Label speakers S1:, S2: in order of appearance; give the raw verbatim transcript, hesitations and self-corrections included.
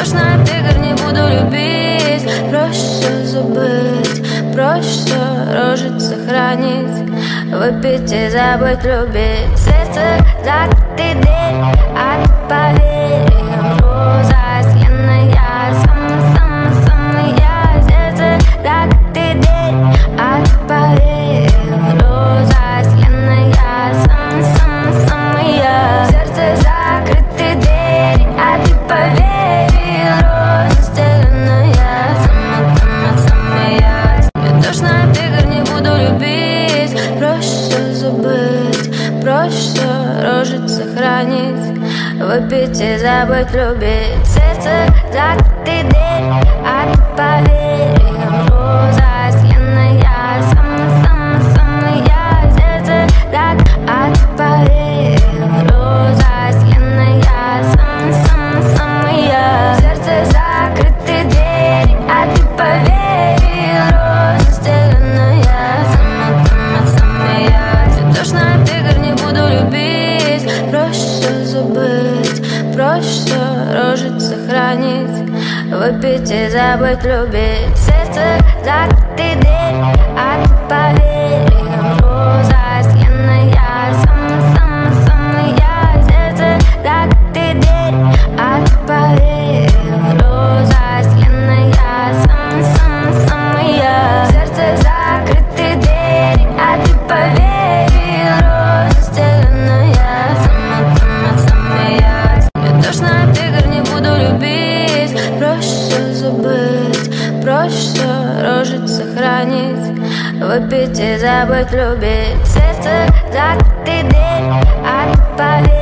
S1: тошно от игр, не буду любить. Проще забыть, проще рожить сохранить, выпить и забыть любить. Сердце закрытый дверь, а ты поверь, роза сленная, самая-самая-самая. Сердце закрытый дверь, а ты поверь, роза сленная, самая-самая-самая. Сердце закрытый дверь, а ты поверь, роза сленная, самая-самая-самая. Мне тошно от игр, не буду любить. Проще забыть, проще рожить сохранить, выпить и забыть любить. Сердце закрытый дверь, а ты поверь, роза сленная, самая-самая-самая. Сердце закрытый, а ты поверь, роза сленная, самая-самая-самая. Сердце закрытый дверь, а ты поверь, роза сленная, самая-самая-самая. Мне тошно от игр, не буду любить. Проще забыть, проще рожить сохранить, выпить и забыть любить. Сердце закрытый дверь, а ты поверь, роза сленная, самая-самая-самая. Сердце закрытый дверь, а ты поверь, роза сленная, самая-самая-самая. Сердце закрытый дверь, а ты поверь, роза сленная, самая-самая-самая. Мне тошно от игр, не буду любить. Проще забыть, проще рожить сохранить, выпить и забыть любить. Сердце закрытый дверь, а ты поверь.